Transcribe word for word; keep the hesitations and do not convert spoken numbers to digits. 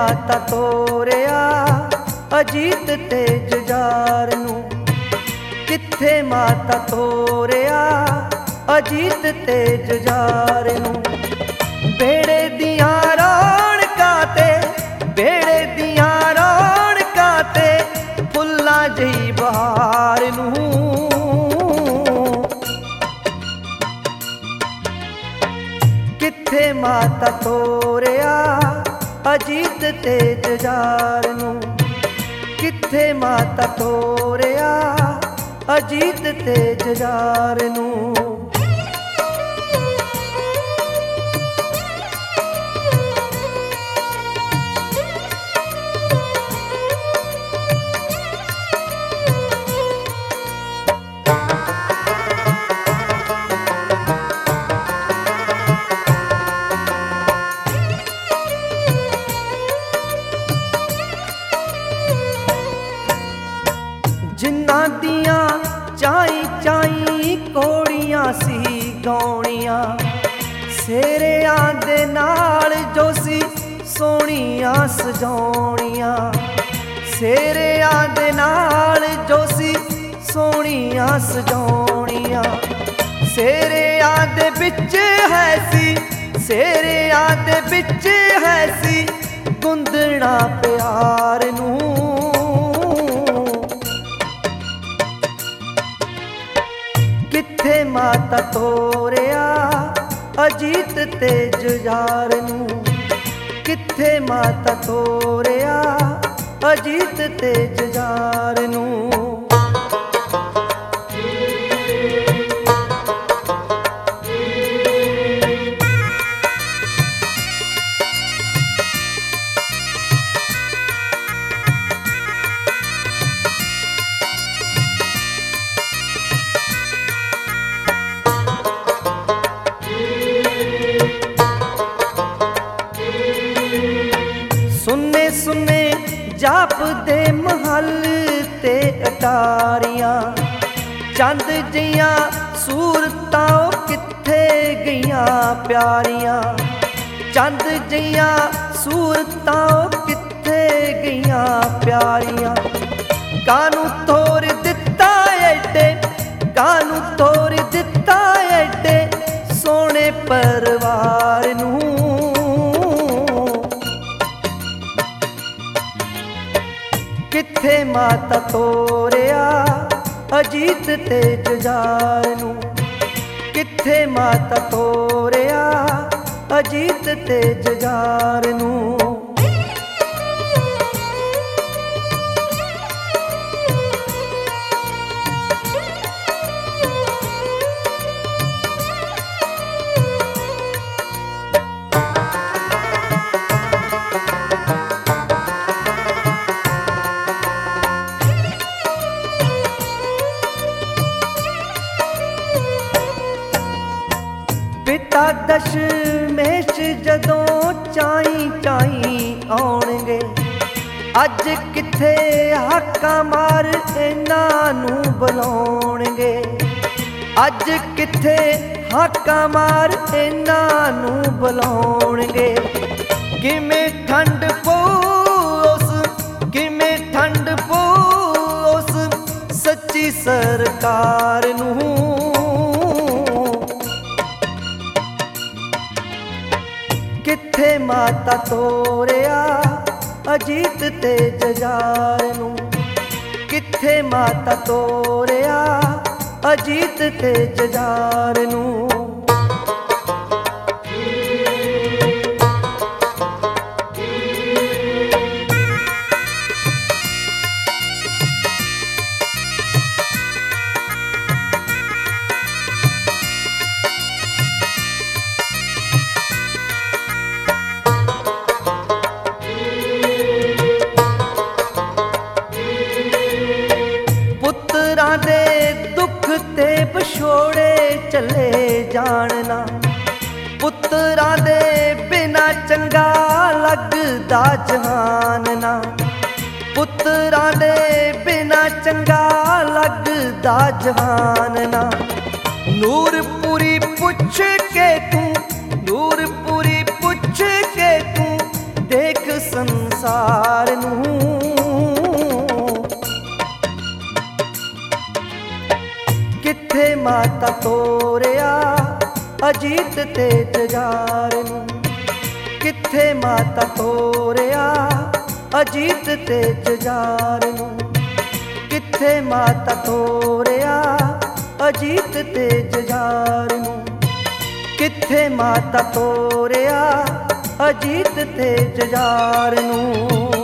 माता तोरिया अजीत ते जुझार नूं, किथे माता तोरिया अजीत ते जुझार नूं। बेड़े दियां रौनकां ते बेड़े दियां रौनकां ते फुल्लां जही बहार नूं, किथे माता तोरिया अजीत ते जुझार नूं, किथे माता तोरिया अजीत ते जुझार नूं। जिन्हां दियां चाई चाई कोड़ियां सी गौणियां, सेरियां दे नाल जो सी सोहणियां सजाउणियां, सेरियां दे नाल जो सी सोहणियां सजाउणियां। सेरियां दे बिच है सी सेरियां दे बिच है सी गुंदणा प्यार नूं, किथे माता तोरिया अजीत ते जुझार नूं, किथे माता तोरिया अजीत ते जुझार नूं। सुन्ने सुन्ने जाप दे महल ते अटारियां, चंद जियां सूरतां किथे गईयां प्यारियां, चंद जियां सूरतां किथे गईयां प्यारियां। कानू तोर दिता एडे कानू तोर दिता एडे सोने परवार नूं, किथे माता तोरिया अजीत ते जुझार नूं, किथे माता तोरिया अजीत ते जुझार नूं। पिता दशमेश जदों चाई चाई आउणगे, अज किथे हाका मार इन्हां नूं बुलाउणगे, अज किथे हाका मार इन्हां नूं बुलाउणगे। किवें ठंड पऊ उस किवें ठंड पऊ उस सच्ची सरकार नूं, किथे माता तोरिया अजीत ते जुझार नूं, किथे माता तोरिया अजीत ते जुझार नूं। पुत्रां दे दुख ते विछोड़े चले जानना, पुत्रां दे बिना चंगा लगदा जहान ना, पुत्रां दे बिना चंगा लगदा जहान ना। नूरपुरी पुछ के तू नूरपुरी पुछ के तू देख संसार ਸੰਸਾਰ ਨੂੰ। ਕਿੱਥੇ ਮਾਤਾ ਤੋਰਿਆ ਅਜੀਤ ਤੇ ਜੁਝਾਰ ਨੂੰ। ਕਿੱਥੇ ਮਾਤਾ ਤੋਰਿਆ ਅਜੀਤ ਤੇ ਜੁਝਾਰ ਨੂੰ। ਕਿੱਥੇ ਮਾਤਾ ਤੋਰਿਆ ਅਜੀਤ ਤੇ ਜੁਝਾਰ ਨੂੰ। ਕਿੱਥੇ ਮਾਤਾ ਤੋਰਿਆ ਅਜੀਤ ਤੇ ਜੁਝਾਰ ਨੂੰ।